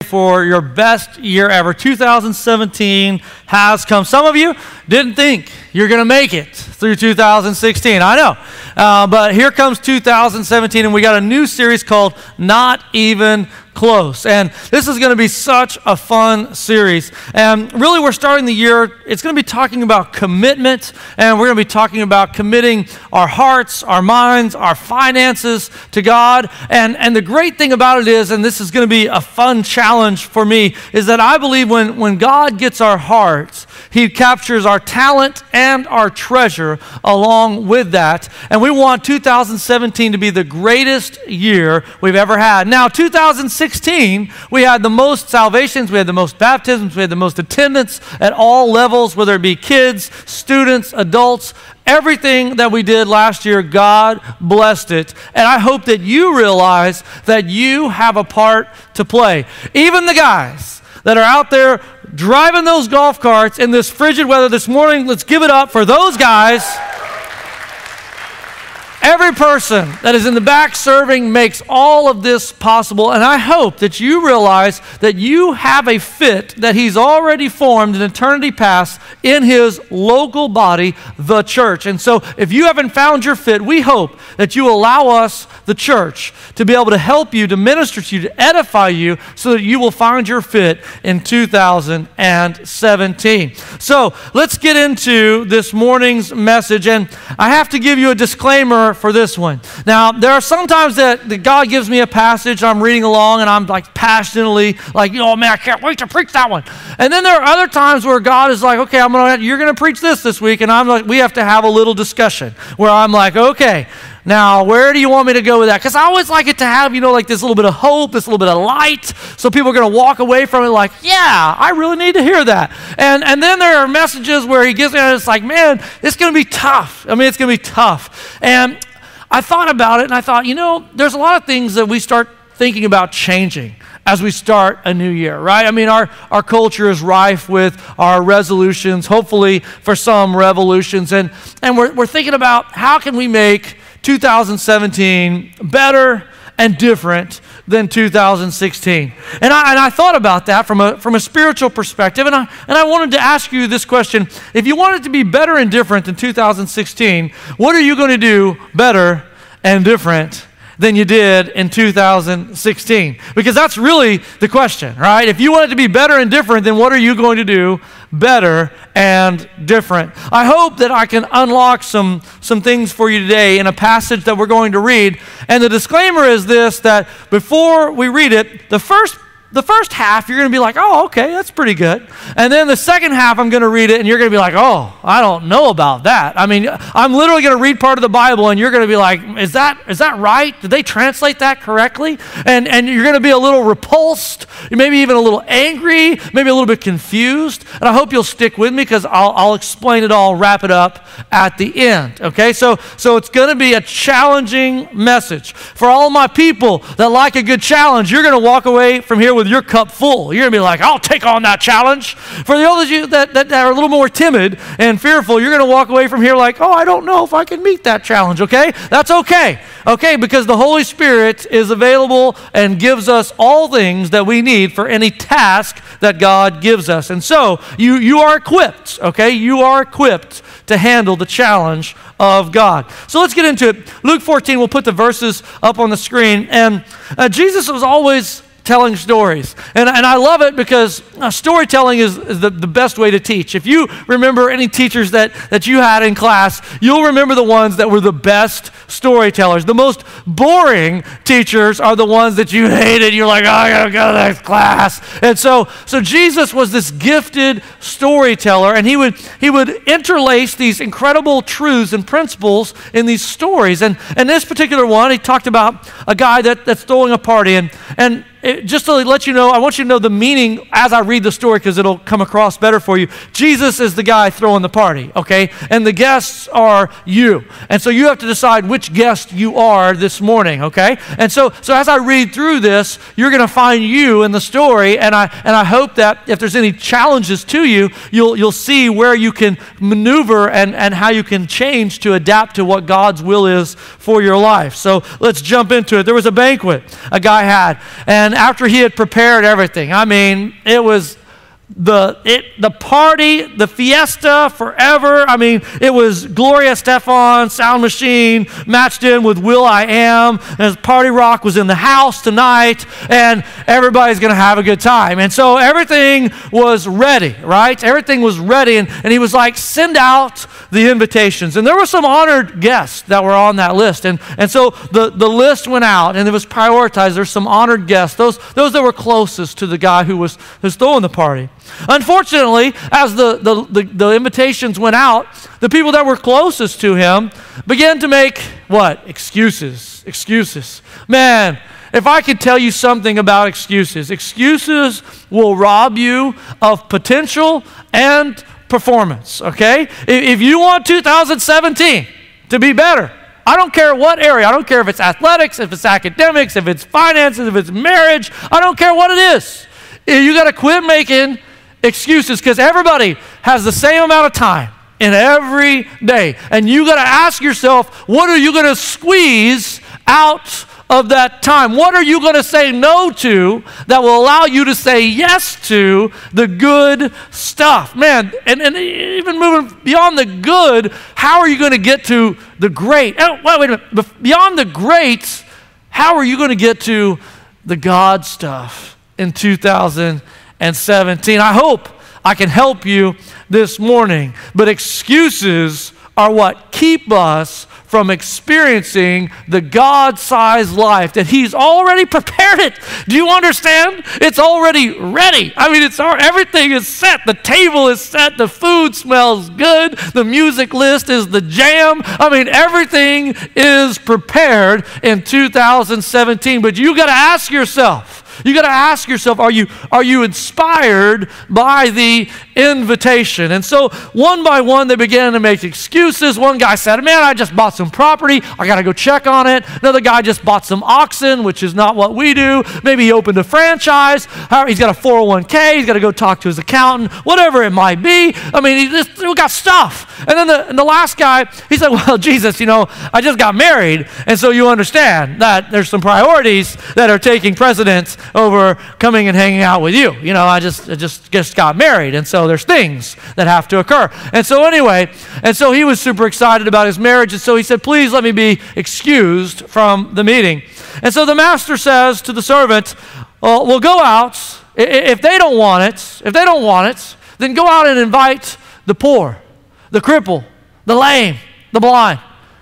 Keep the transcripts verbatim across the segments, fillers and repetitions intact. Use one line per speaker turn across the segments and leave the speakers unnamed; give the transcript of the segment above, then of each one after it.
for your best year ever. two thousand seventeen has come. Some of you didn't think you're going to make it through two thousand sixteen. I know. Uh, but here comes two thousand seventeen, and we got a new series called Not Even Close. And this is going to be such a fun series. And really, we're starting the year, it's going to be talking about commitment, and we're going to be talking about committing our hearts, our minds, our finances to God. And, and the great thing about it is, and this is going to be a fun challenge for me, is that I believe when, when God gets our hearts, He captures our talent and our treasure along with that. And we want two thousand seventeen to be the greatest year we've ever had. Now, two thousand sixteen, we had the most salvations, we had the most baptisms, we had the most attendance at all levels, whether it be kids, students, adults. Everything that we did last year, God blessed it. And I hope that you realize that you have a part to play. Even the guys that are out there driving those golf carts in this frigid weather this morning, let's give it up for those guys. Every person that is in the back serving makes all of this possible, and I hope that you realize that you have a fit that He's already formed in eternity past in His local body, the church. And so if you haven't found your fit, we hope that you allow us, the church, to be able to help you, to minister to you, to edify you, so that you will find your fit in two thousand seventeen. So let's get into this morning's message, and I have to give you a disclaimer for this one. Now, there are some times that, that God gives me a passage, I'm reading along, and I'm like passionately like, oh man, I can't wait to preach that one. And then there are other times where God is like, okay, I'm gonna, you're going to preach this this week, and I'm like, we have to have a little discussion where I'm like, okay, now, where do you want me to go with that? Because I always like it to have, you know, like this little bit of hope, this little bit of light, so people are going to walk away from it like, yeah, I really need to hear that. And and then there are messages where he gives me, and it's like, man, it's going to be tough. I mean, it's going to be tough. And I thought about it, and I thought, you know, there's a lot of things that we start thinking about changing as we start a new year, right? I mean, our, our culture is rife with our resolutions, hopefully for some revolutions, and, and we're, we're thinking about how can we make two thousand seventeen better and different than two thousand sixteen. And I, and I thought about that from a, from a spiritual perspective, and I, and I wanted to ask you this question. If you wanted to be better and different than two thousand sixteen, what are you going to do better and different than you did in two thousand sixteen? Because that's really the question, right? If you want it to be better and different, then what are you going to do better and different? I hope that I can unlock some, some things for you today in a passage that we're going to read. And the disclaimer is this, that before we read it, the first The first half, you're going to be like, oh, okay, that's pretty good. And then the second half, I'm going to read it, and you're going to be like, oh, I don't know about that. I mean, I'm literally going to read part of the Bible, and you're going to be like, is that is that right? Did they translate that correctly? And, and you're going to be a little repulsed, maybe even a little angry, maybe a little bit confused. And I hope you'll stick with me, because I'll, I'll explain it all, wrap it up at the end, okay? So, so it's going to be a challenging message. For all my people that like a good challenge, you're going to walk away from here with your cup full. You're going to be like, I'll take on that challenge. For the others of you that, that, that are a little more timid and fearful, you're going to walk away from here like, oh, I don't know if I can meet that challenge, okay? That's okay, okay? Because the Holy Spirit is available and gives us all things that we need for any task that God gives us. And so, you, you are equipped, okay? You are equipped to handle the challenge of God. So let's get into it. Luke fourteen, we'll put the verses up on the screen. And uh, Jesus was always telling stories. And, and I love it because uh, storytelling is, is the, the best way to teach. If you remember any teachers that, that you had in class, you'll remember the ones that were the best storytellers. The most boring teachers are the ones that you hated. You're like, oh, I gotta go to that class. And so, so Jesus was this gifted storyteller, and he would he would interlace these incredible truths and principles in these stories. And, and this particular one, he talked about a guy that, that's throwing a party, and and It, just to let you know, I want you to know the meaning as I read the story, because it'll come across better for you. Jesus is the guy throwing the party, okay? And the guests are you. And so you have to decide which guest you are this morning, okay? And so so as I read through this, you're going to find you in the story, and I and I hope that if there's any challenges to you, you'll you'll see where you can maneuver and, and how you can change to adapt to what God's will is for your life. So let's jump into it. There was a banquet a guy had, and after he had prepared everything, I mean, it was the it the party, the fiesta forever. I mean, it was Gloria Estefan, Sound Machine, matched in with Will I Am, and Party Rock was in the house tonight, and everybody's going to have a good time. And so everything was ready, right? Everything was ready, and, and he was like, send out the invitations. And there were some honored guests that were on that list, and, and so the, the list went out, and it was prioritized. There's some honored guests, those, those that were closest to the guy who was, who was throwing the party. Unfortunately, as the, the, the, the invitations went out, the people that were closest to him began to make, what? Excuses. Excuses. Man, if I could tell you something about excuses, excuses will rob you of potential and performance, okay? If, if you want two thousand seventeen to be better, I don't care what area. I don't care if it's athletics, if it's academics, if it's finances, if it's marriage. I don't care what it is. You got to quit making excuses, because everybody has the same amount of time in every day. And you got to ask yourself, what are you going to squeeze out of that time? What are you going to say no to that will allow you to say yes to the good stuff? Man, and, and even moving beyond the good, how are you going to get to the great? Oh, wait, wait a minute. Beyond the great, how are you going to get to the God stuff in two thousand seventeen? I hope I can help you this morning. But excuses are what keep us from experiencing the God-sized life that He's already prepared it. Do you understand? It's already ready. I mean, it's all, everything is set. The table is set. The food smells good. The music list is the jam. I mean, everything is prepared in two thousand seventeen. But you got to ask yourself, You got to ask yourself, are you, are you inspired by the invitation? And so one by one, they began to make excuses. One guy said, man, I just bought some property. I got to go check on it. Another guy just bought some oxen, which is not what we do. Maybe he opened a franchise. He's got a four oh one k. He's got to go talk to his accountant, whatever it might be. I mean, he just we got stuff. And then the, and the last guy, he said, well, Jesus, you know, I just got married. And so you understand that there's some priorities that are taking precedence over coming and hanging out with you. You know, I just, I just, just got married. And so there's things that have to occur. And so anyway, and so he was super excited about his marriage. And so he said, please let me be excused from the meeting. And so the master says to the servant, well, we'll go out. If they don't want it, if they don't want it, then go out and invite the poor, the cripple, the lame, the blind.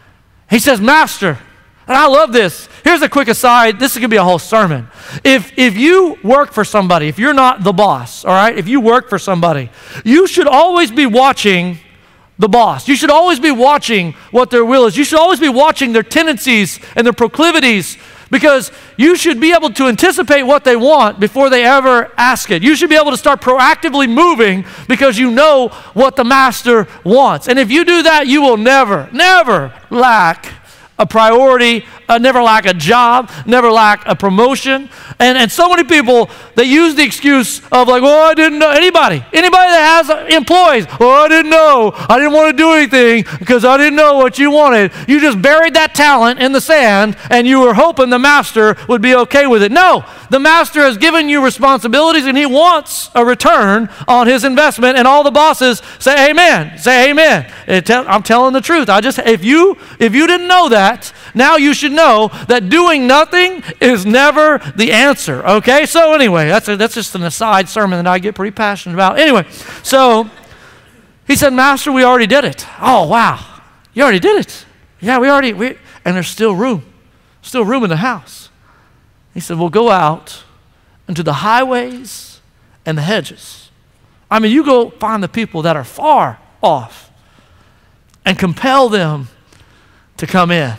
He says, Master, and I love this. Here's a quick aside. This is going to be a whole sermon. If if you work for somebody, if you're not the boss, all right, if you work for somebody, you should always be watching the boss. You should always be watching what their will is. You should always be watching their tendencies and their proclivities, because you should be able to anticipate what they want before they ever ask it. You should be able to start proactively moving because you know what the master wants. And if you do that, you will never, never lack a priority, uh, never lack a job, never lack a promotion. And and so many people, they use the excuse of like, well, I didn't know. Anybody, anybody that has employees, well, I didn't know. I didn't want to do anything because I didn't know what you wanted. You just buried that talent in the sand and you were hoping the master would be okay with it. No, the master has given you responsibilities and he wants a return on his investment. And all the bosses say amen, say amen. I'm telling the truth. I just, if you, if you didn't know that, now you should know that doing nothing is never the answer, okay? So anyway, that's a, that's just an aside sermon that I get pretty passionate about. Anyway, so he said, Master, we already did it. Oh, wow. You already did it. Yeah, we already, we, and there's still room, still room in the house. He said, well, go out into the highways and the hedges. I mean, you go find the people that are far off and compel them to come in.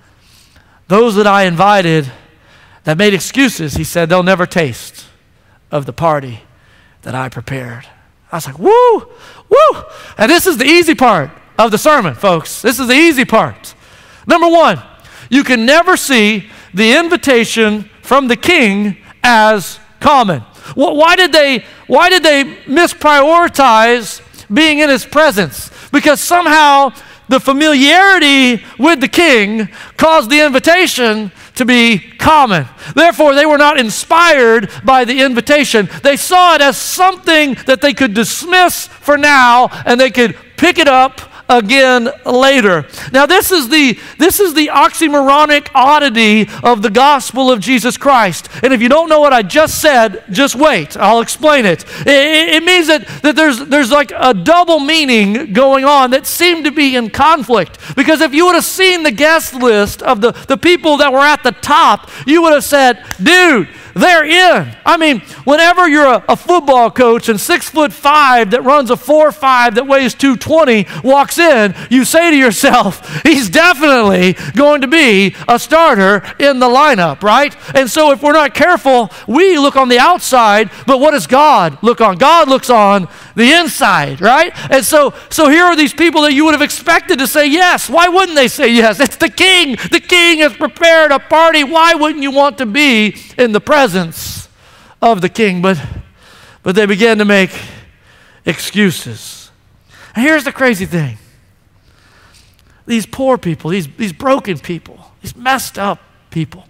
Those that I invited that made excuses, he said, they'll never taste of the party that I prepared. I was like, woo, woo. And this is the easy part of the sermon, folks. This is the easy part. Number one, you can never see the invitation from the king as common. Why did they, why did they misprioritize being in his presence? Because somehow the familiarity with the king caused the invitation to be common. Therefore, they were not inspired by the invitation. They saw it as something that they could dismiss for now, and they could pick it up again later. Now this is the this is the oxymoronic oddity of the gospel of Jesus Christ. And if you don't know what I just said, just wait. I'll explain it. It, it means that, that there's there's like a double meaning going on that seemed to be in conflict. Because if you would have seen the guest list of the, the people that were at the top, you would have said, dude, they're in. I mean, whenever you're a, a football coach and six foot five that runs a four five that weighs two twenty walks in, you say to yourself, he's definitely going to be a starter in the lineup, right? And so if we're not careful, we look on the outside, but what does God look on? God looks on the inside, right? And so, so here are these people that you would have expected to say yes. Why wouldn't they say yes? It's the king. The king has prepared a party. Why wouldn't you want to be in the presence of the king? But, but they began to make excuses. And here's the crazy thing. These poor people, these, these broken people, these messed up people,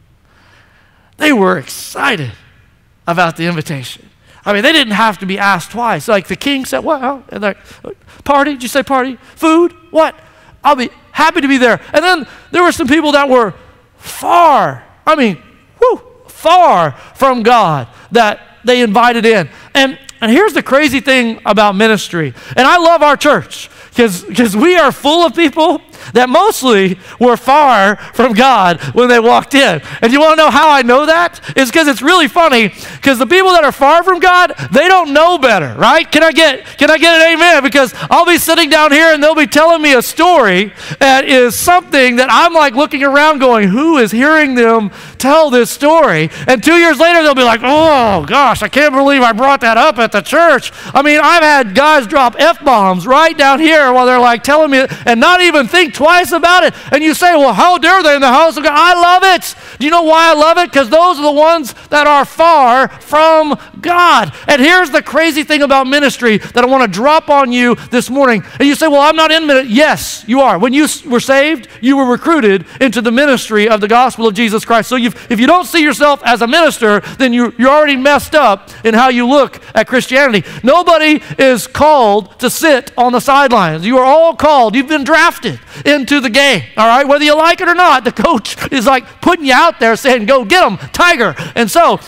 they were excited about the invitation. I mean, they didn't have to be asked twice. Like the king said, well, and like, party, did you say party? Food? What? I'll be happy to be there. And then there were some people that were far, I mean, whew, far from God that they invited in. And, and here's the crazy thing about ministry. And I love our church because we are full of people that mostly were far from God when they walked in. And you want to know how I know that? It's because it's really funny, because the people that are far from God, they don't know better, right? Can I get can I get an amen? Because I'll be sitting down here and they'll be telling me a story that is something that I'm like looking around going, who is hearing them tell this story? And two years later, they'll be like, oh gosh, I can't believe I brought that up at the church. I mean, I've had guys drop F-bombs right down here while they're like telling me, and not even think twice about it. And you say, well, how dare they in the house of God? I love it. Do you know why I love it? Because those are the ones that are far from God. And here's the crazy thing about ministry that I want to drop on you this morning. And you say, well, I'm not in ministry. Yes, you are. When you were saved, you were recruited into the ministry of the gospel of Jesus Christ. So you've, if you don't see yourself as a minister, then you, you're already messed up in how you look at Christianity. Nobody is called to sit on the sidelines. You are all called. You've been drafted into the game, all right? Whether you like it or not, the coach is like putting you out there saying, go get them, Tiger. And so,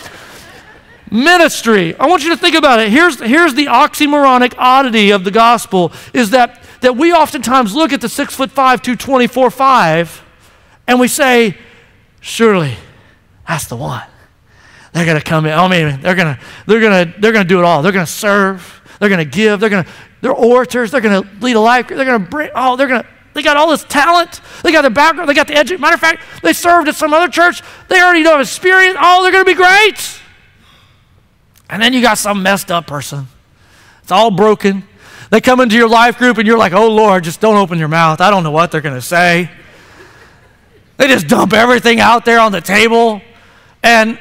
ministry, I want you to think about it. Here's, here's the oxymoronic oddity of the gospel, is that, that we oftentimes look at the six foot five, two twenty-four, five, and we say, surely that's the one. They're gonna come in. I mean, they're gonna, they're gonna, they're gonna do it all. They're gonna serve. They're gonna give. They're gonna, they're orators. They're gonna lead a life. They're gonna bring. Oh, they're gonna. They got all this talent. They got the background. They got the education. Matter of fact, they served at some other church. They already know experience. Oh, they're gonna be great. And then you got some messed up person. It's all broken. They come into your life group and you're like, oh Lord, just don't open your mouth. I don't know what they're gonna say. They just dump everything out there on the table. And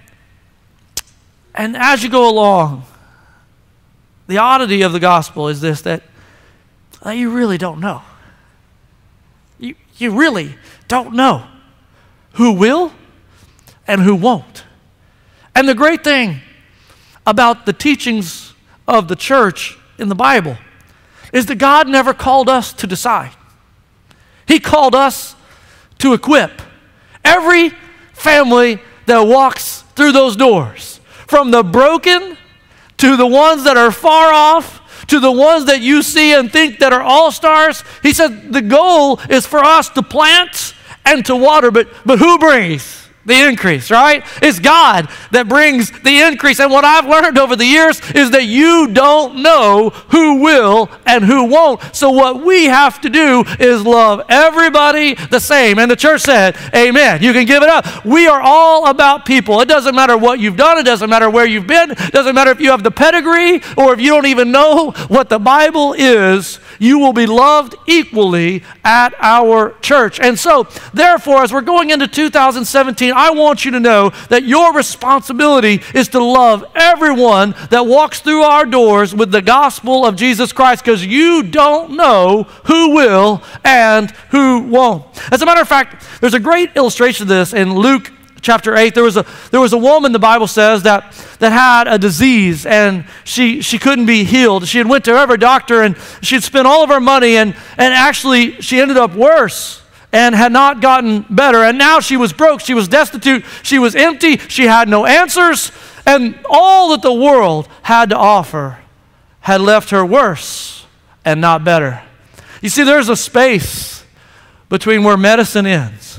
And as you go along, the oddity of the gospel is this, that, that you really don't know. You, you really don't know who will and who won't. And the great thing about the teachings of the church in the Bible is that God never called us to decide. He called us to equip every family that walks through those doors. From the broken to the ones that are far off, to the ones that you see and think that are all-stars. He said the goal is for us to plant and to water, but, but who brings the increase, right? It's God that brings the increase. And what I've learned over the years is that you don't know who will and who won't. So what we have to do is love everybody the same. And the church said, amen. You can give it up. We are all about people. It doesn't matter what you've done. It doesn't matter where you've been. It doesn't matter if you have the pedigree or if you don't even know what the Bible is. You will be loved equally at our church. And so, therefore, as we're going into two thousand seventeen, I want you to know that your responsibility is to love everyone that walks through our doors with the gospel of Jesus Christ, because you don't know who will and who won't. As a matter of fact, there's a great illustration of this in Luke chapter eight, there was a there was a woman, the Bible says, that that had a disease, and she she couldn't be healed. She had went to every doctor, and she had spent all of her money, and and actually she ended up worse and had not gotten better. And now she was broke, she was destitute, she was empty, she had no answers, and all that the world had to offer had left her worse and not better. You see, there's a space between where medicine ends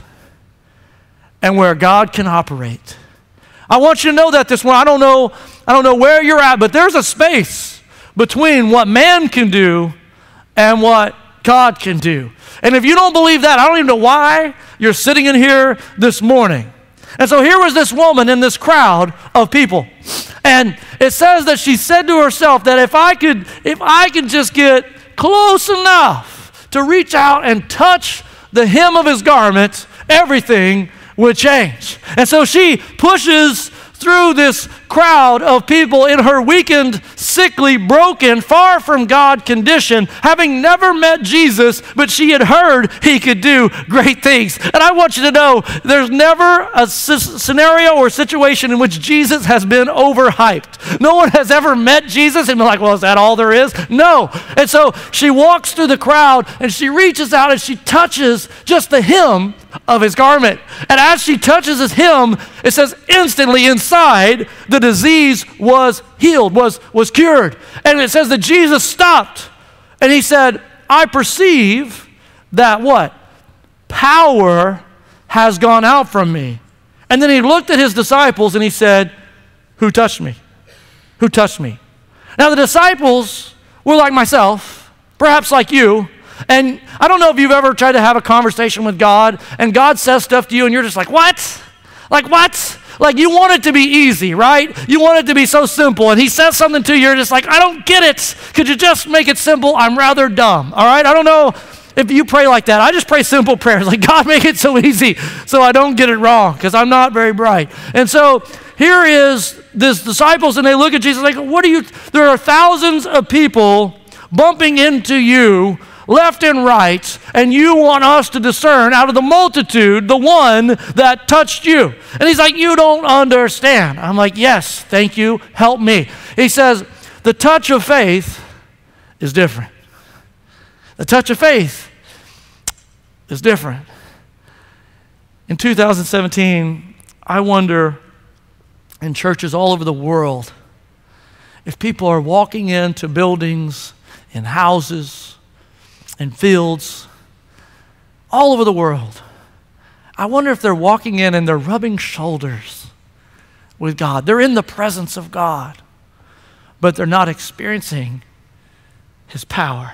and where God can operate. I want you to know that this morning. I don't know, I don't know where you're at, but there's a space between what man can do and what God can do. And if you don't believe that, I don't even know why you're sitting in here this morning. And so here was this woman in this crowd of people. And it says that she said to herself that if I could, if I could just get close enough to reach out and touch the hem of his garment, everything would change. And so she pushes through this crowd of people in her weakened, sickly, broken, far from God condition, having never met Jesus, but she had heard he could do great things. And I want you to know there's never a scenario or situation in which Jesus has been overhyped. No one has ever met Jesus and been like, well, is that all there is? No. And so she walks through the crowd and she reaches out and she touches just the hem of his garment. And as she touches his hem, it says instantly inside, the disease was healed, was, was cured. And it says that Jesus stopped and he said, I perceive that what? Power has gone out from me. And then he looked at his disciples and he said, who touched me? Who touched me? Now the disciples were like myself, perhaps like you. And I don't know if you've ever tried to have a conversation with God and God says stuff to you and you're just like, what? Like what? Like you want it to be easy, right? You want it to be so simple. And he says something to you, you're just like, I don't get it. Could you just make it simple? I'm rather dumb, all right? I don't know if you pray like that. I just pray simple prayers. Like, God, make it so easy so I don't get it wrong because I'm not very bright. And so here is this disciples and they look at Jesus like, what are you, there are thousands of people bumping into you left and right, and you want us to discern out of the multitude the one that touched you. And he's like, you don't understand. I'm like, yes, thank you, help me. He says, the touch of faith is different. The touch of faith is different. In two thousand seventeen, I wonder in churches all over the world if people are walking into buildings, in houses, in fields, all over the world. I wonder if they're walking in and they're rubbing shoulders with God. They're in the presence of God, but they're not experiencing his power.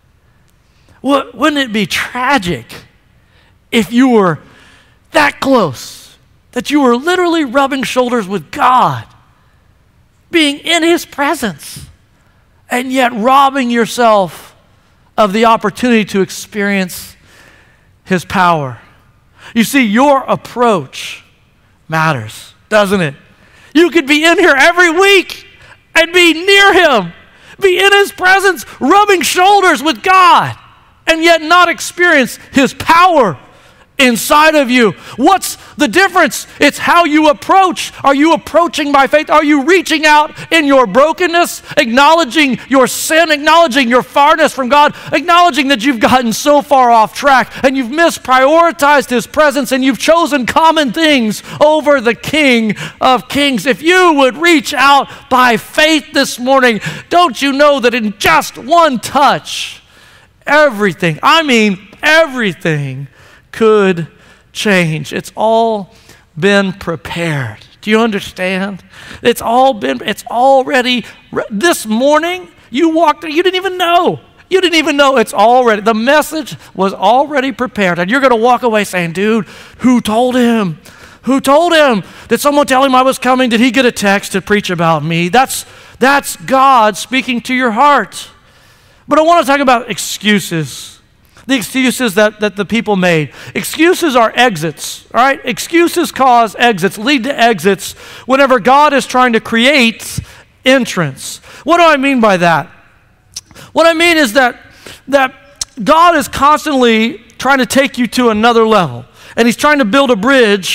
Wouldn't it be tragic if you were that close, that you were literally rubbing shoulders with God, being in his presence, and yet robbing yourself of the opportunity to experience his power? You see, your approach matters, doesn't it? You could be in here every week and be near him, be in his presence, rubbing shoulders with God, and yet not experience his power inside of you. What's the difference? It's how you approach. Are you approaching by faith? Are you reaching out in your brokenness, acknowledging your sin, acknowledging your farness from God, acknowledging that you've gotten so far off track and you've misprioritized his presence and you've chosen common things over the King of Kings? If you would reach out by faith this morning, don't you know that in just one touch, everything, I mean everything, could change. It's all been prepared. Do you understand? It's all been, it's already, this morning, you walked, you didn't even know. You didn't even know it's already, the message was already prepared. And you're going to walk away saying, dude, who told him? Who told him? Did someone tell him I was coming? Did he get a text to preach about me? That's, that's God speaking to your heart. But I want to talk about excuses. The excuses that, that the people made. Excuses are exits, all right? Excuses cause exits, lead to exits whenever God is trying to create entrance. What do I mean by that? What I mean is that, that God is constantly trying to take you to another level, and he's trying to build a bridge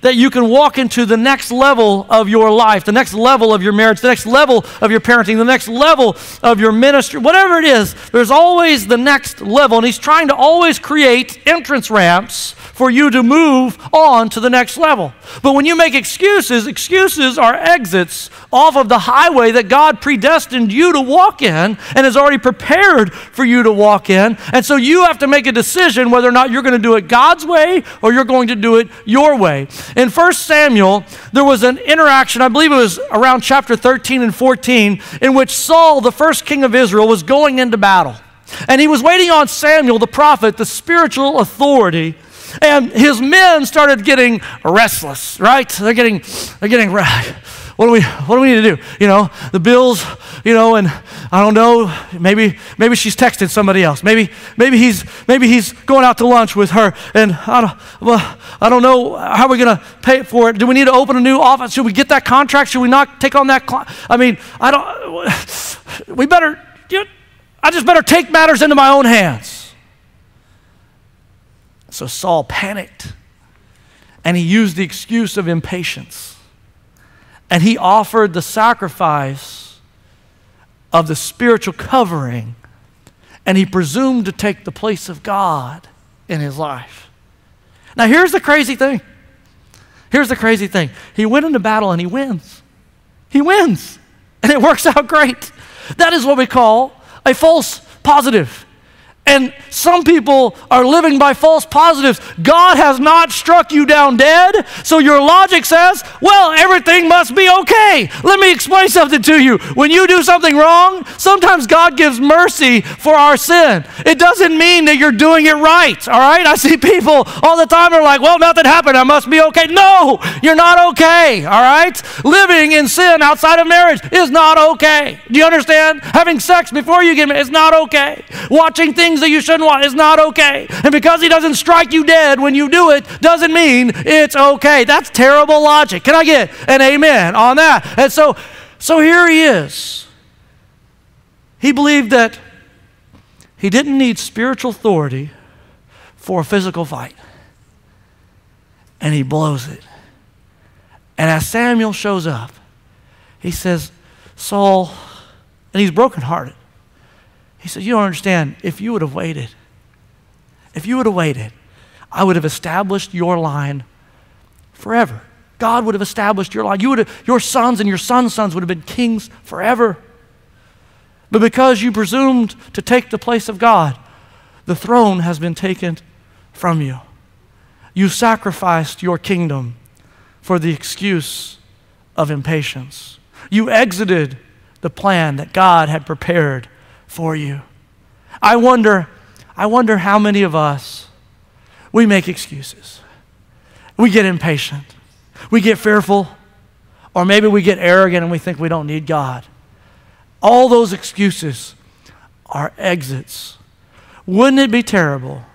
that you can walk into the next level of your life, the next level of your marriage, the next level of your parenting, the next level of your ministry, whatever it is, there's always the next level. And he's trying to always create entrance ramps for you to move on to the next level. But when you make excuses, excuses are exits off of the highway that God predestined you to walk in and has already prepared for you to walk in. And so you have to make a decision whether or not you're going to do it God's way or you're going to do it your way. In First Samuel, there was an interaction, I believe it was around chapter thirteen and fourteen, in which Saul, the first king of Israel, was going into battle. And he was waiting on Samuel, the prophet, the spiritual authority. And his men started getting restless, right? They're getting, they're getting, what do we, what do we need to do? You know, the bills, you know, and I don't know, maybe, maybe she's texted somebody else. Maybe, maybe he's, maybe he's going out to lunch with her, and I don't, well, I don't know how we're going to pay for it. Do we need to open a new office? Should we get that contract? Should we not take on that? Cl- I mean, I don't. We better. You know, I just better take matters into my own hands. So Saul panicked, and he used the excuse of impatience. And he offered the sacrifice of the spiritual covering, and he presumed to take the place of God in his life. Now here's the crazy thing. Here's the crazy thing. He went into battle and he wins. He wins, and it works out great. That is what we call a false positive. And some people are living by false positives. God has not struck you down dead, so your logic says, well, everything must be okay. Let me explain something to you. When you do something wrong, sometimes God gives mercy for our sin. It doesn't mean that you're doing it right, all right? I see people all the time are like, well, nothing happened, I must be okay. No, you're not okay, all right? Living in sin outside of marriage is not okay. Do you understand? Having sex before you get married is not okay. Watching things that you shouldn't want is not okay. And because he doesn't strike you dead when you do it doesn't mean it's okay. That's terrible logic. Can I get an amen on that? And so, so here he is. He believed that he didn't need spiritual authority for a physical fight. And he blows it. And as Samuel shows up, he says, Saul, and he's brokenhearted. He said, you don't understand. If you would have waited, if you would have waited, I would have established your line forever. God would have established your line. You would have, your sons and your sons' sons would have been kings forever. But because you presumed to take the place of God, the throne has been taken from you. You sacrificed your kingdom for the excuse of impatience. You exited the plan that God had prepared for you. I wonder, I wonder how many of us, we make excuses. We get impatient. We get fearful. Or maybe we get arrogant and we think we don't need God. All those excuses are exits. Wouldn't it be terrible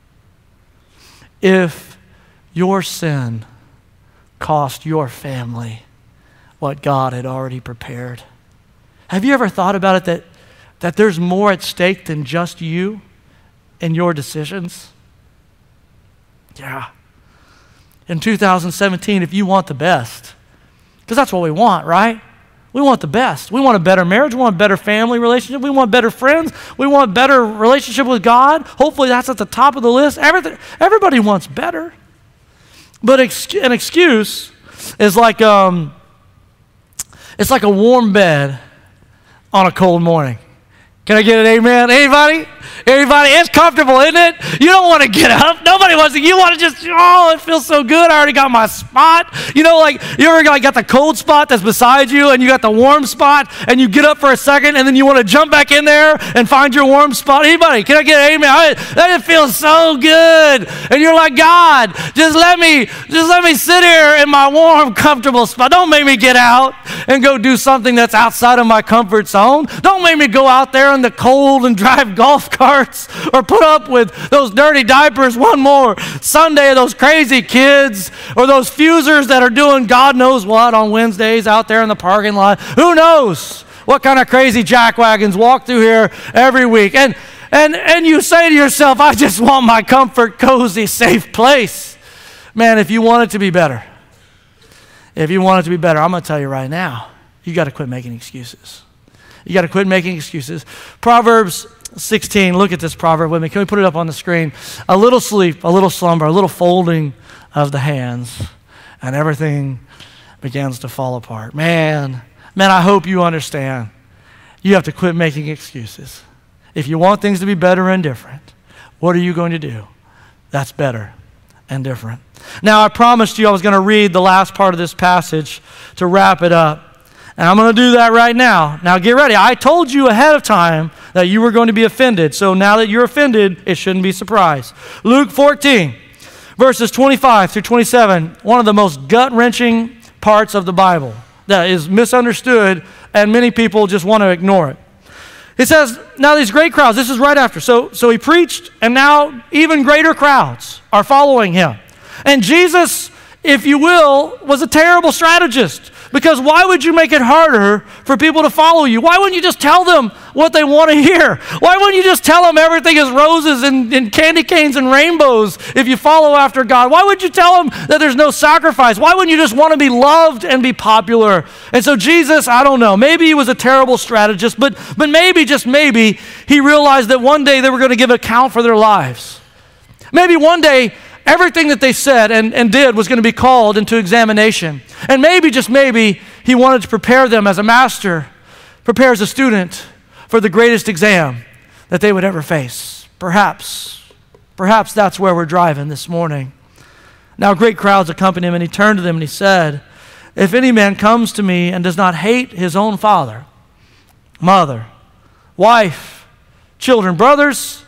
if your sin cost your family what God had already prepared? Have you ever thought about it that that there's more at stake than just you and your decisions? Yeah. In two thousand seventeen, if you want the best, because that's what we want, right? We want the best. We want a better marriage. We want a better family relationship. We want better friends. We want better relationship with God. Hopefully that's at the top of the list. Everything, everybody wants better. But ex- an excuse is like, um, it's like a warm bed on a cold morning. Can I get an amen? Anybody? Anybody? It's comfortable, isn't it? You don't want to get up. Nobody wants to. You want to just, oh, it feels so good. I already got my spot. You know, like, you ever like got the cold spot that's beside you and you got the warm spot and you get up for a second and then you want to jump back in there and find your warm spot? Anybody? Can I get an amen? I, that feels so good. And you're like, God, just let me, just let me sit here in my warm, comfortable spot. Don't make me get out and go do something that's outside of my comfort zone. Don't make me go out there in the cold and drive golf carts or put up with those dirty diapers one more Sunday, those crazy kids or those fusers that are doing God knows what on Wednesdays out there in the parking lot. Who knows what kind of crazy jackwagons walk through here every week. And, and, and you say to yourself, I just want my comfort, cozy, safe place. Man, if you want it to be better, if you want it to be better, I'm going to tell you right now, you got to quit making excuses. You got to quit making excuses. Proverbs sixteen, look at this proverb with me. Can we put it up on the screen? A little sleep, a little slumber, a little folding of the hands, and everything begins to fall apart. Man, man, I hope you understand. You have to quit making excuses. If you want things to be better and different, what are you going to do? That's better and different. Now, I promised you I was going to read the last part of this passage to wrap it up. And I'm going to do that right now. Now, get ready. I told you ahead of time that you were going to be offended. So now that you're offended, it shouldn't be a surprise. Luke fourteen, verses twenty-five through twenty-seven, one of the most gut-wrenching parts of the Bible that is misunderstood, and many people just want to ignore it. It says, now these great crowds, this is right after. So, so he preached, and now even greater crowds are following him. And Jesus, if you will, was a terrible strategist. Because why would you make it harder for people to follow you? Why wouldn't you just tell them what they want to hear? Why wouldn't you just tell them everything is roses and, and candy canes and rainbows if you follow after God? Why would you tell them that there's no sacrifice? Why wouldn't you just want to be loved and be popular? And so Jesus, I don't know, maybe he was a terrible strategist, but, but maybe, just maybe, he realized that one day they were going to give account for their lives. Maybe one day, everything that they said and, and did was going to be called into examination. And maybe, just maybe, he wanted to prepare them as a master prepares a student for the greatest exam that they would ever face. Perhaps, perhaps that's where we're driving this morning. Now great crowds accompanied him, and he turned to them and he said, if any man comes to me and does not hate his own father, mother, wife, children, brothers,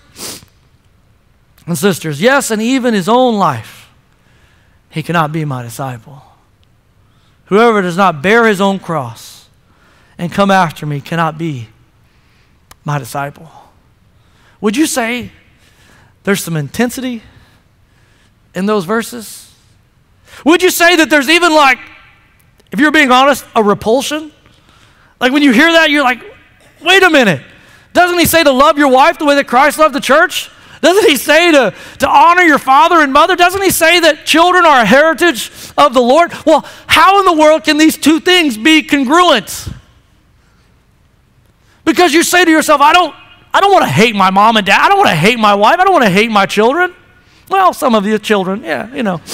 and sisters, yes, and even his own life, he cannot be my disciple. Whoever does not bear his own cross and come after me cannot be my disciple. Would you say there's some intensity in those verses? Would you say that there's even, like, if you're being honest, a repulsion? Like when you hear that, you're like, wait a minute. Doesn't he say to love your wife the way that Christ loved the church? Doesn't he say to, to honor your father and mother? Doesn't he say that children are a heritage of the Lord? Well, how in the world can these two things be congruent? Because you say to yourself, I don't, I don't want to hate my mom and dad. I don't want to hate my wife. I don't want to hate my children. Well, some of you children, yeah, you know.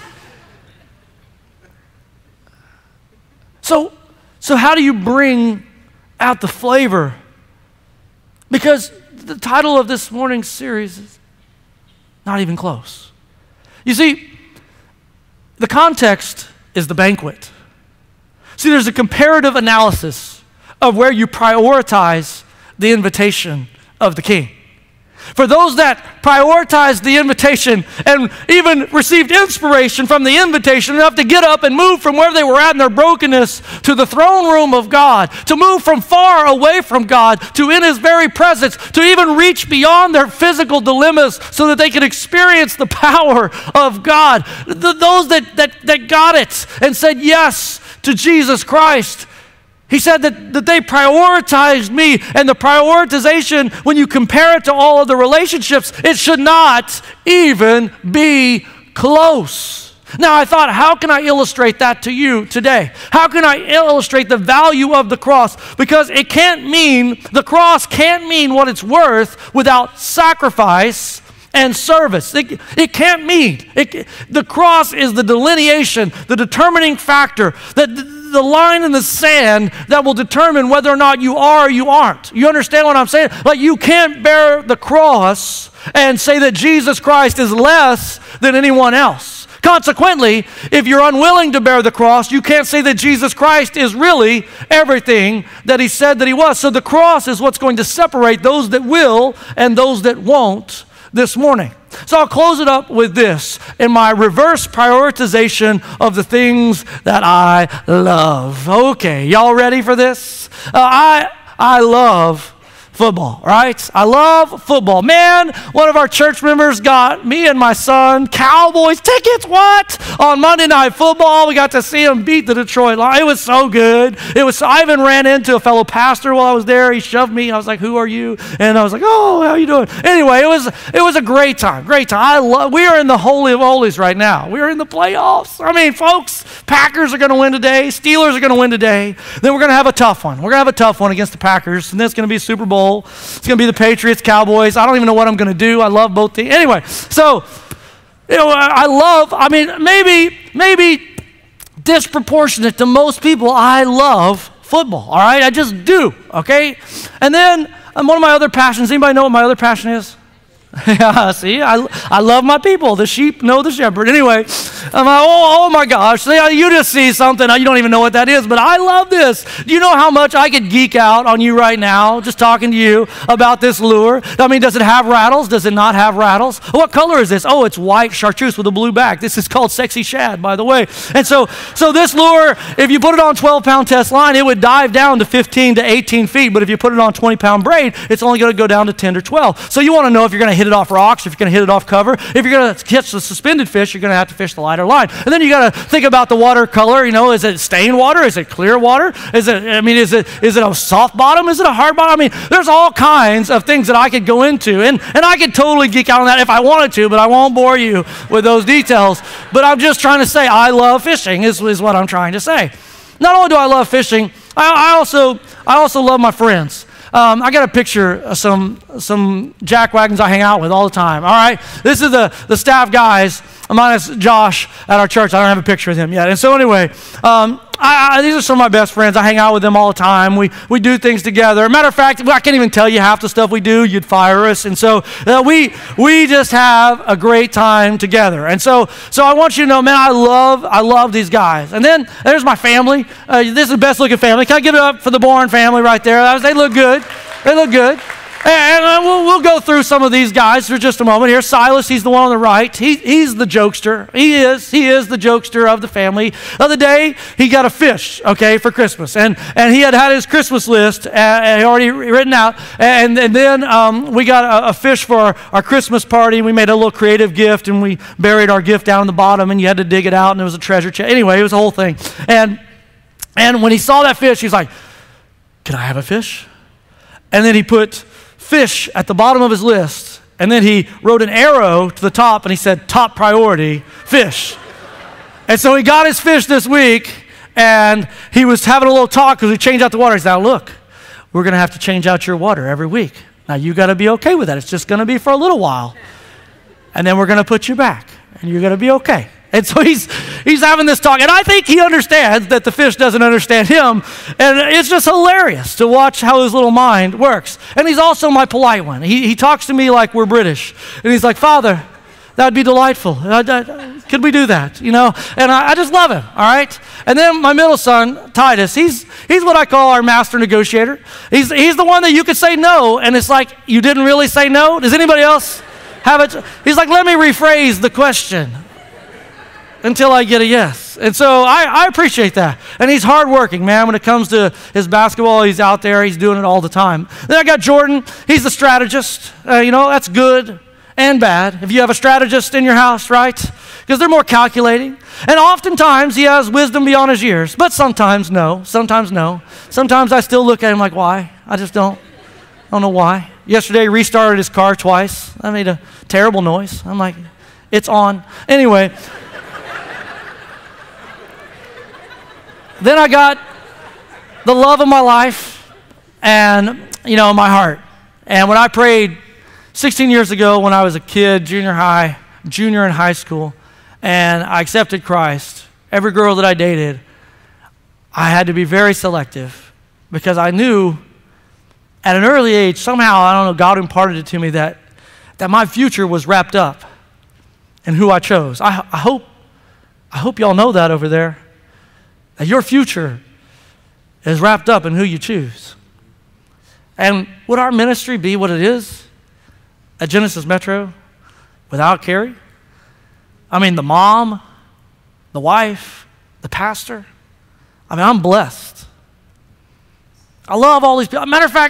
So, so how do you bring out the flavor? Because the title of this morning's series is not even close. You see, the context is the banquet. See, there's a comparative analysis of where you prioritize the invitation of the king. For those that prioritized the invitation and even received inspiration from the invitation enough to get up and move from where they were at in their brokenness to the throne room of God, to move from far away from God to in his very presence, to even reach beyond their physical dilemmas so that they could experience the power of God. The, those that, that, that got it and said yes to Jesus Christ, he said that, that they prioritized me, and the prioritization, when you compare it to all of the relationships, it should not even be close. Now, I thought, how can I illustrate that to you today? How can I illustrate the value of the cross? Because it can't mean, the cross can't mean what it's worth without sacrifice and service. It, it can't mean. It, the cross is the delineation, the determining factor, that the, the line in the sand that will determine whether or not you are or you aren't. You understand what I'm saying? Like, you can't bear the cross and say that Jesus Christ is less than anyone else. Consequently, if you're unwilling to bear the cross, you can't say that Jesus Christ is really everything that he said that he was. So the cross is what's going to separate those that will and those that won't this morning. So I'll close it up with this in my reverse prioritization of the things that I love. Okay, y'all ready for this? Uh, I I love Football, right? I love football. Man, one of our church members got me and my son Cowboys tickets, what? On Monday Night Football, we got to see them beat the Detroit Lions. It was so good. It was. I even ran into a fellow pastor while I was there. He shoved me. I was like, who are you? And I was like, oh, how you doing? Anyway, it was it was a great time, great time. I love, we are in the Holy of Holies right now. We are in the playoffs. I mean, folks, Packers are going to win today. Steelers are going to win today. Then we're going to have a tough one. We're going to have a tough one against the Packers, and then it's going to be a Super Bowl. It's going to be the Patriots, Cowboys. I don't even know what I'm going to do. I love both teams. Anyway, so, you know, I love, I mean, maybe, maybe disproportionate to most people, I love football, all right? I just do, okay? And then um, one of my other passions, anybody know what my other passion is? Yeah, see, I, I love my people. The sheep know the shepherd. Anyway, I'm like, oh, oh my gosh. See, you just see something. You don't even know what that is, but I love this. Do you know how much I could geek out on you right now just talking to you about this lure? I mean, does it have rattles? Does it not have rattles? What color is this? Oh, it's white chartreuse with a blue back. This is called Sexy Shad, by the way. And so, so this lure, if you put it on twelve-pound test line, it would dive down to fifteen to eighteen feet, but if you put it on twenty-pound braid, it's only going to go down to ten or twelve. So you want to know if you're going to hit it off rocks, if you're going to hit it off cover. If you're going to catch the suspended fish, you're going to have to fish the lighter line. And then you got to think about the water color. You know, is it stained water? Is it clear water? Is it, I mean, is it is it a soft bottom? Is it a hard bottom? I mean, there's all kinds of things that I could go into. And, and I could totally geek out on that if I wanted to, but I won't bore you with those details. But I'm just trying to say I love fishing is, is what I'm trying to say. Not only do I love fishing, I, I also I also love my friends. Um, I got a picture of some some jack wagons I hang out with all the time. All right, this is the the staff guys minus Josh at our church. I don't have a picture of him yet. And so anyway, um, I, I, these are some of my best friends. I hang out with them all the time. We we do things together. Matter of fact, I can't even tell you half the stuff we do. You'd fire us. And so uh, we we just have a great time together. And so so I want you to know, man, I love I love these guys. And then there's my family. Uh, this is the best looking family. Can I give it up for the Bourne family right there? They look good. They look good. And uh, we'll, we'll go through some of these guys for just a moment. Here's Silas. He's the one on the right. He, he's the jokester. He is. He is the jokester of the family. The other day, he got a fish, okay, for Christmas. And and he had had his Christmas list uh, already written out. And, and then um, we got a, a fish for our, our Christmas party. We made a little creative gift, and we buried our gift down in the bottom, and you had to dig it out, and it was a treasure chest. Anyway, it was a whole thing. And And when he saw that fish, he's like, can I have a fish? And then he put fish at the bottom of his list, and then he wrote an arrow to the top, and he said, top priority, fish. And so he got his fish this week, and he was having a little talk because we changed out the water. He said, now look, we're going to have to change out your water every week. Now you got to be okay with that. It's just going to be for a little while. And then we're going to put you back, and you're going to be okay. And so he's he's having this talk, and I think he understands that the fish doesn't understand him, and it's just hilarious to watch how his little mind works. And he's also my polite one. He he talks to me like we're British, and he's like, Father, that'd be delightful. Could we do that? You know, and I, I just love him, all right? And then my middle son, Titus, he's he's what I call our master negotiator. He's he's the one that you could say no, and it's like, you didn't really say no? Does anybody else have it? He's like, let me rephrase the question until I get a yes. And so I, I appreciate that. And he's hardworking, man. When it comes to his basketball, he's out there. He's doing it all the time. Then I got Jordan. He's the strategist. Uh, you know, that's good and bad. If you have a strategist in your house, right? Because they're more calculating. And oftentimes he has wisdom beyond his years. But sometimes no. Sometimes no. Sometimes I still look at him like, why? I just don't. I don't know why. Yesterday he restarted his car twice. I made a terrible noise. I'm like, it's on. Anyway. Then I got the love of my life and, you know, my heart. And when I prayed sixteen years ago when I was a kid, junior high, junior in high school, and I accepted Christ, every girl that I dated, I had to be very selective because I knew at an early age, somehow, I don't know, God imparted it to me that, that my future was wrapped up in who I chose. I, I hope, I hope y'all know that over there. That your future is wrapped up in who you choose. And would our ministry be what it is at Genesis Metro without Carrie? I mean, the mom, the wife, the pastor. I mean, I'm blessed. I love all these people. Matter of fact,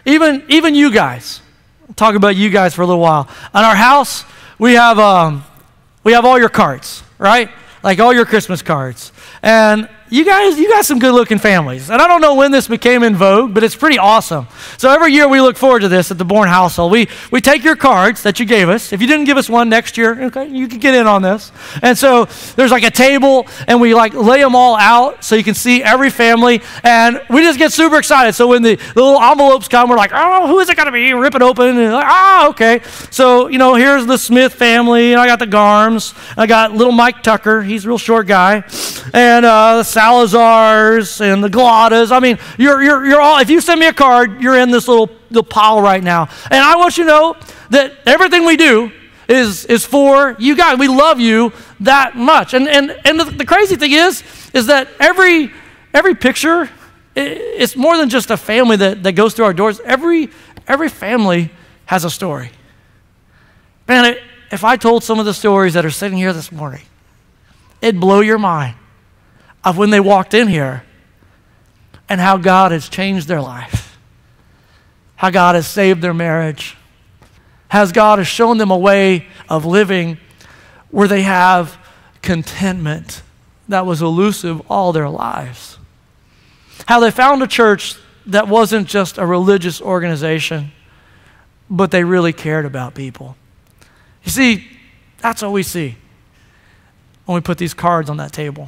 Even, even you guys. I'll talk about you guys for a little while. On our house, we have, um, we have all your cards, right? Like all your Christmas cards. And you guys, you got some good-looking families. And I don't know when this became in vogue, but it's pretty awesome. So every year we look forward to this at the Bourne household. We we take your cards that you gave us. If you didn't give us one next year, okay, you can get in on this. And so there's like a table, and we like lay them all out so you can see every family. And we just get super excited. So when the, the little envelopes come, we're like, oh, who is it going to be? Rip it open. And like, ah, okay. So, you know, here's the Smith family. And I got the Garms. I got little Mike Tucker. He's a real short guy. And uh, the Salazars and the Glottas. I mean, you're, you're, you're all, if you send me a card, you're in this little, little pile right now. And I want you to know that everything we do is, is for you guys. We love you that much. And, and, and the, the crazy thing is, is that every, every picture, it's more than just a family that, that goes through our doors. Every, every family has a story. Man, it, if I told some of the stories that are sitting here this morning, it'd blow your mind of when they walked in here and how God has changed their life, how God has saved their marriage, how God has shown them a way of living where they have contentment that was elusive all their lives, how they found a church that wasn't just a religious organization, but they really cared about people. You see, that's what we see when we put these cards on that table.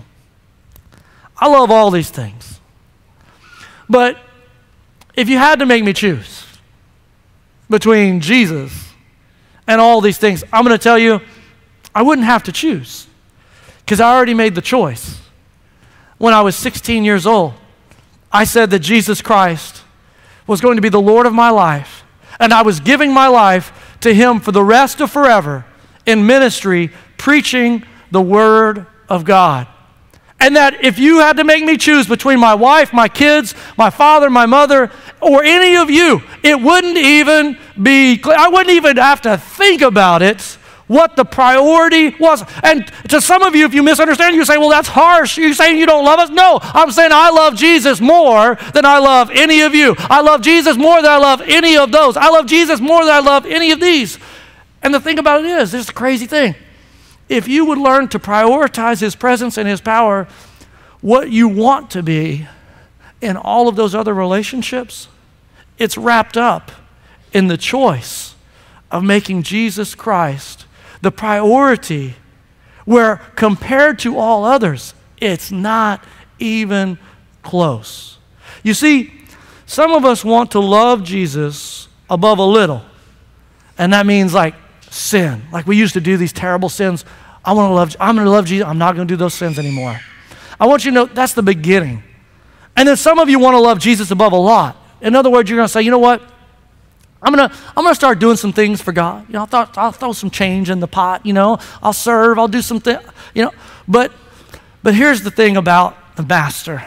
I love all these things. But if you had to make me choose between Jesus and all these things, I'm going to tell you, I wouldn't have to choose because I already made the choice. When I was sixteen years old, I said that Jesus Christ was going to be the Lord of my life, and I was giving my life to Him for the rest of forever in ministry, preaching the Word of God. And that if you had to make me choose between my wife, my kids, my father, my mother, or any of you, it wouldn't even be, I wouldn't even have to think about it, what the priority was. And to some of you, if you misunderstand, you say, well, that's harsh. You're saying you don't love us? No, I'm saying I love Jesus more than I love any of you. I love Jesus more than I love any of those. I love Jesus more than I love any of these. And the thing about it is, this is the crazy thing. If you would learn to prioritize His presence and His power, what you want to be in all of those other relationships, it's wrapped up in the choice of making Jesus Christ the priority, where compared to all others, it's not even close. You see, some of us want to love Jesus above a little, and that means like sin. Like we used to do these terrible sins. I want to love, I'm going to love Jesus. I'm not going to do those sins anymore. I want you to know that's the beginning. And then some of you want to love Jesus above a lot. In other words, you're going to say, you know what? I'm going to I'm going to start doing some things for God. You know, I'll, th- I'll throw some change in the pot, you know. I'll serve, I'll do something, you know. But but here's the thing about the master.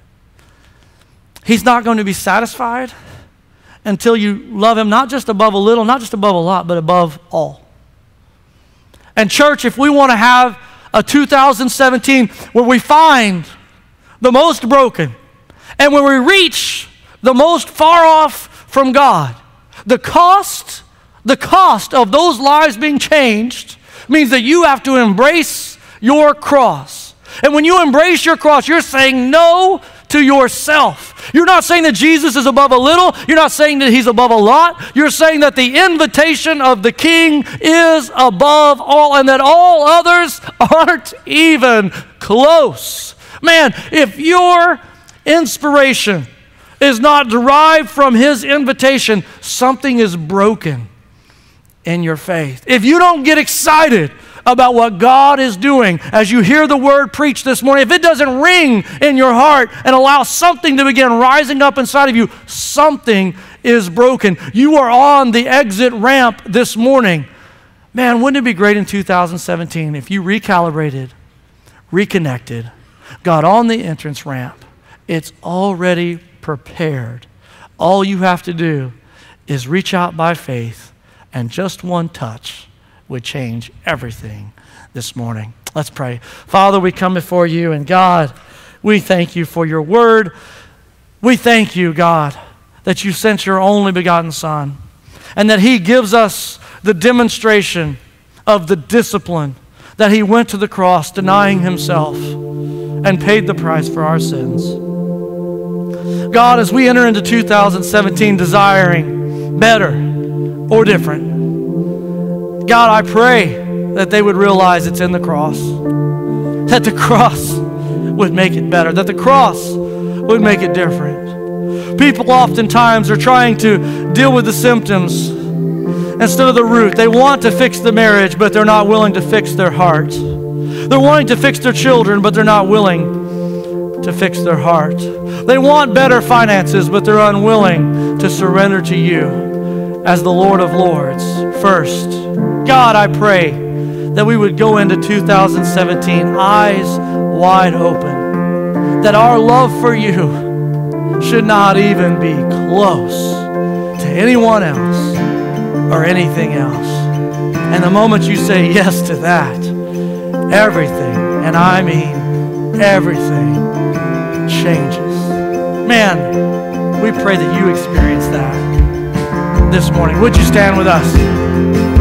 He's not going to be satisfied until you love Him not just above a little, not just above a lot, but above all. And church, if we want to have a two thousand seventeen where we find the most broken and where we reach the most far off from God, the cost, the cost of those lives being changed means that you have to embrace your cross. And when you embrace your cross, you're saying no to yourself. You're not saying that Jesus is above a little. You're not saying that He's above a lot. You're saying that the invitation of the King is above all and that all others aren't even close. Man, if your inspiration is not derived from His invitation, something is broken in your faith. If you don't get excited about what God is doing as you hear the word preached this morning, if it doesn't ring in your heart and allow something to begin rising up inside of you, something is broken. You are on the exit ramp this morning. Man, wouldn't it be great in two thousand seventeen if you recalibrated, reconnected, got on the entrance ramp? It's already prepared. All you have to do is reach out by faith, and just one touch would change everything this morning. Let's pray. Father, we come before you, and God, we thank you for your word. We thank you, God, that you sent your only begotten Son, and that he gives us the demonstration of the discipline that he went to the cross denying himself and paid the price for our sins. God, as we enter into two thousand seventeen desiring better or different, God, I pray that they would realize it's in the cross, that the cross would make it better, that the cross would make it different. People oftentimes are trying to deal with the symptoms instead of the root. They want to fix the marriage, but they're not willing to fix their heart. They're wanting to fix their children, but they're not willing to fix their heart. They want better finances, but they're unwilling to surrender to you as the Lord of Lords first. God, I pray that we would go into two thousand seventeen eyes wide open, that our love for you should not even be close to anyone else or anything else. And the moment you say yes to that, everything, and I mean everything, changes. Man, we pray that you experience that this morning. Would you stand with us?